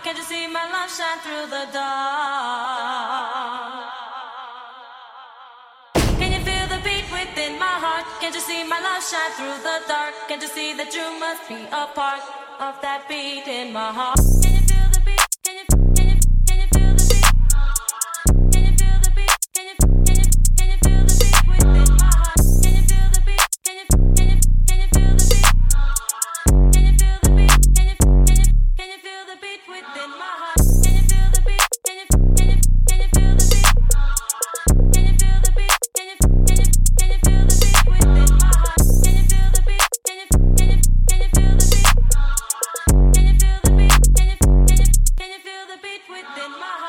Can't you see my love shine through the dark? Can you feel the beat within my heart? Can't you see my love shine through the dark? Can't you see that you must be a part of that beat in my heart? Can you feel the beat? Can you feel the beat? Can you feel the beat? Can you feel the beat within my heart? Can you feel the beat? Can you feel the beat? Can you feel the beat? Can you feel the beat within my heart? Can you feel the beat? Can you feel the beat? Can you feel the beat? Can you feel the beat? Can you feel the beat within my heart? Can you feel the beat? Can you feel the beat? Can you feel the beat? Can you feel the beat? Can you feel the beat within my heart?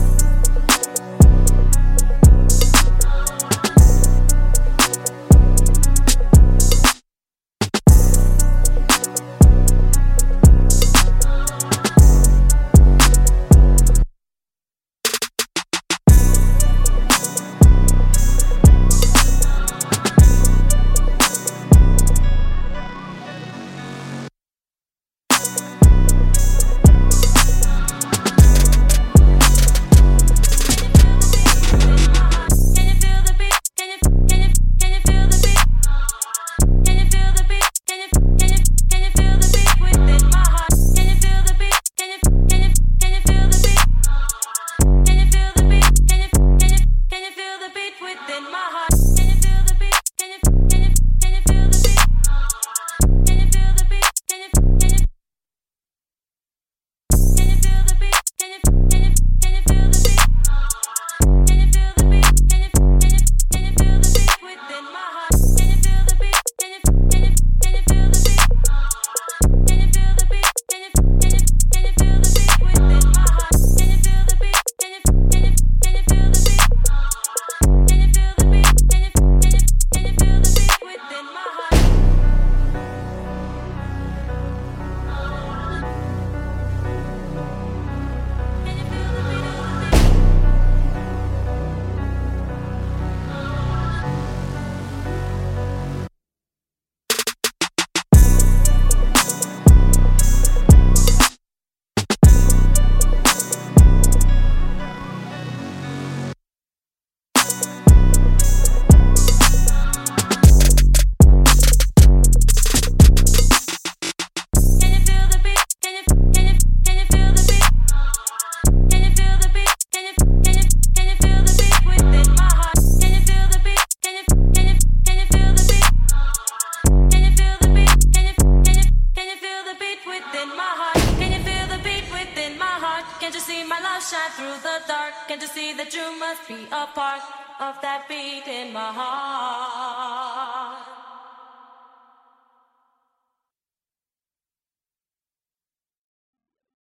Can't you see my love shine through the dark? Can't you see that you must be a part of that beat in my heart?